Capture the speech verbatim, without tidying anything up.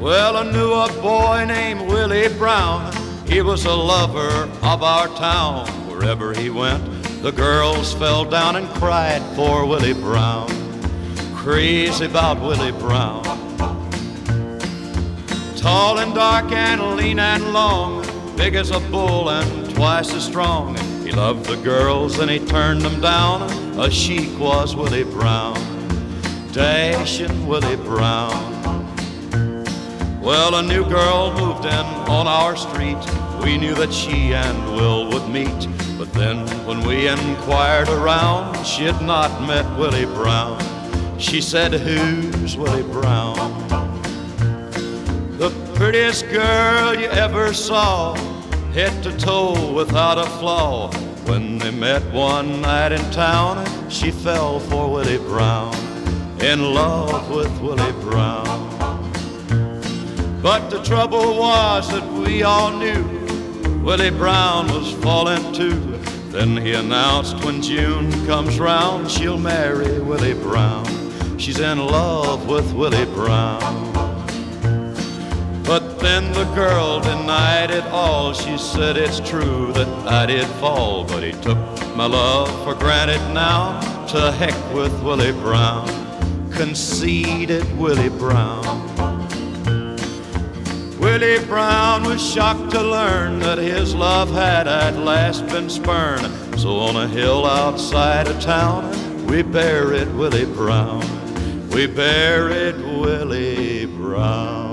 Well, I knew a boy named Willie Brown. He was a lover of our town. Wherever he went, the girls fell down and cried for Willie Brown. Crazy about Willie Brown. Tall and dark and lean and long, big as a bull and twice as strong. He loved the girls and he turned them down. A chic was Willie Brown, dashing Willie Brown. Well, a new girl moved in on our street. We knew that she and Will would meet. But then when we inquired around, she had not met Willie Brown. She said, "Who's Willie Brown?" The prettiest girl you ever saw, head to toe without a flaw. When they met one night in town, she fell for Willie Brown, in love with Willie Brown. But the trouble was that we all knew Willie Brown was falling too. Then he announced when June comes round, she'll marry Willie Brown. She's in love with Willie Brown. But then the girl denied it all. She said it's true that I did fall, but he took my love for granted now. To heck with Willie Brown, conceited Willie Brown. Willie Brown was shocked to learn that his love had at last been spurned. So on a hill outside of town, we buried Willie Brown. We buried Willie Brown.